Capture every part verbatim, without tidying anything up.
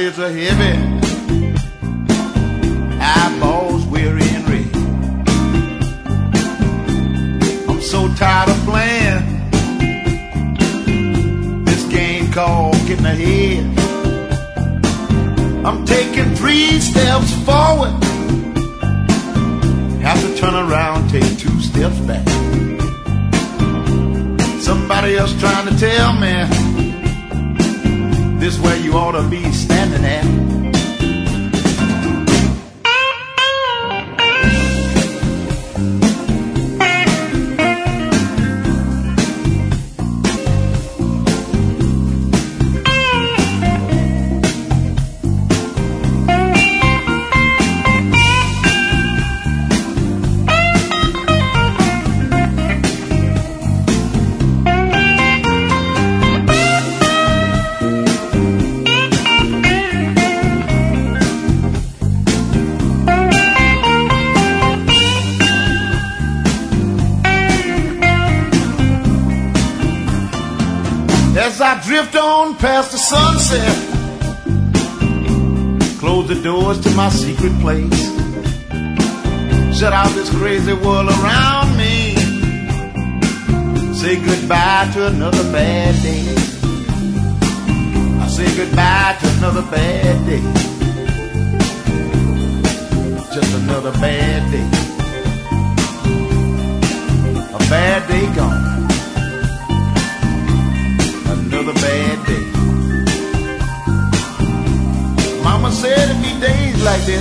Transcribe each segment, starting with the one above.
eyelids are heavy, eyeballs weary and red. I'm so tired of playing this game called getting ahead. I'm taking three steps forward, have to turn around, take two steps back. Somebody else trying to tell me this where you ought to be standing at. As I drift on past the sunset, close the doors to my secret place, shut out this crazy world around me, say goodbye to another bad day. I say goodbye to another bad day, just another bad day, a bad day gone. Another bad day. Mama said it'd be days like this.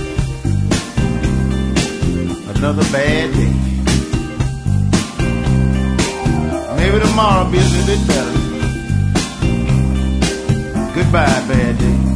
Another bad day. Maybe tomorrow will be a little bit better. Goodbye, bad day.